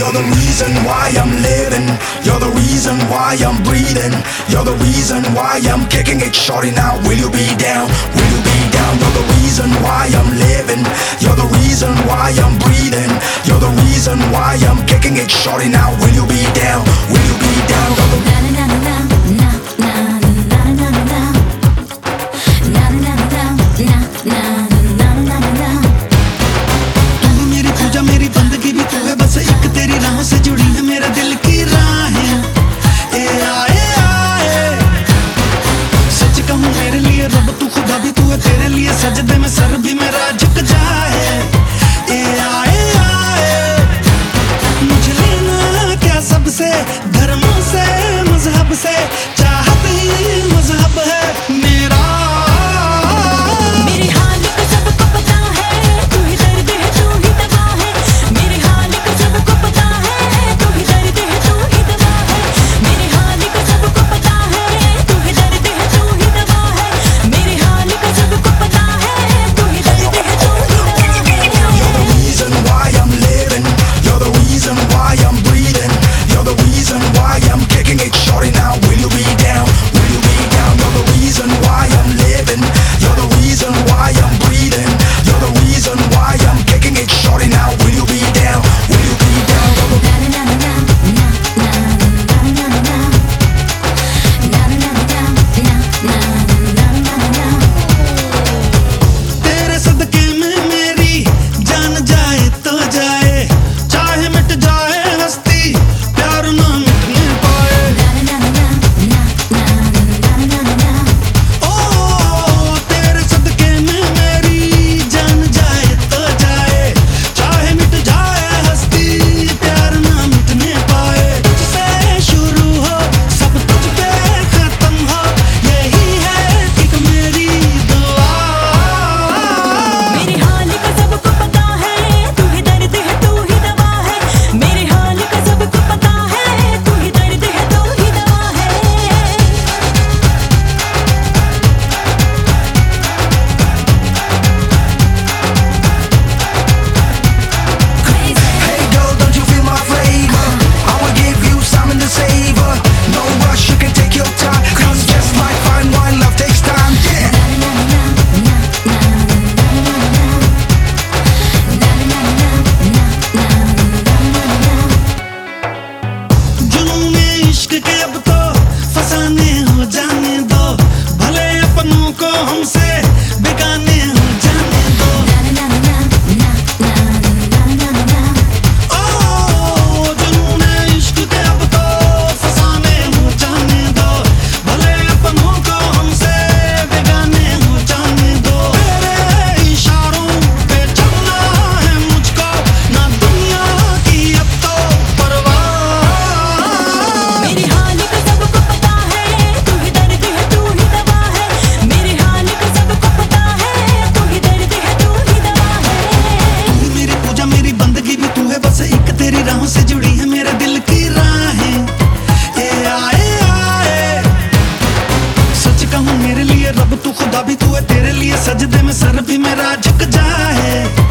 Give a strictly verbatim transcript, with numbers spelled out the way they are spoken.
You're the reason why I'm living. You're the reason why I'm breathing. You're the reason why I'm kicking it. Shorty, now will you be down? Will you be down? You're the reason why I'm living. You're the reason why I'm breathing. You're the reason why I'm kicking it. Shorty, now will you be down? Will you be down? You're the सजदे में sir भी मेरा झुक जाए। ए आए आए मुझे लेना क्या सबसे, धर्मों से मजहब से, चाहत ही मजहब है मेरा। मेरे हाल को सबको पता है, तू ही दर्द है तू ही दवा है। मेरे हाल को सबको पता है, तू ही दर्द है तू ही दवा है। मेरे हाल को सबको पता है, तू ही दर्द है तू ही दवा है। मेरे हाल को सबको पता है, तू ही दर्द है तू ही दवा है। You're the reason why I'm living. You're the reason why I'm breathing. You're the reason why I'm kicking it. Shorty, now will you be down? Will you be down? You're the reason why I'm living. You're the reason why I'm breathing. You're the reason why I'm kicking it. Shorty, now will you be down? Will you be down? You're the तेरे सदके में मेरी जान जाए तो जाए, चाहे मिट जाए हस्ती, प्यार ना मिटने पाए। ओ तेरे सदके में मेरी जान जाए तो जाए, चाहे मिट जाए हस्ती, प्यार ना मिटने पाए। तुझसे शुरू हो सब तुझ पे खत्म हो, यही है एक मेरी दुआ। मेरे हाल का सबको पता है, तू ही दर्द है तू ही दवा है। मेरे हाल का सबको पता है, तू ही दर्द है तू ही दवा है। Hey girl, don't you feel my flavor? I will give you something to savor. No rush, you can take your time. Cause just like fine wine, love takes time. Yeah. जुनून इश्क के अब तो फसाने हो जाने दो, भले अपनों को हमसे बेगाने हो जाने दो। ओ जुनून इश्क के अब तो फसाने हो जाने दो, भले अपनों को हमसे बेगाने हो जाने दो। तेरे इशारों पे चलना है मुझको, ना दुनिया की अब तो परवाह। मेरे हाल का सबको पता है, तू ही दर्द है तू ही दवा है। मेरे हाल का सबको पता है, तू ही दर्द है तू ही दवा है। तू मेरी पूजा मेरी बंदगी भी तू है, बस एक तेरी राहों से जुड़ी है मेरे दिल की राहें। ए आए आए सच कहूँ मेरे लिए रब तू खुदा भी तू है, तेरे लिए सजदे में सर भी मेरा झुक जाए।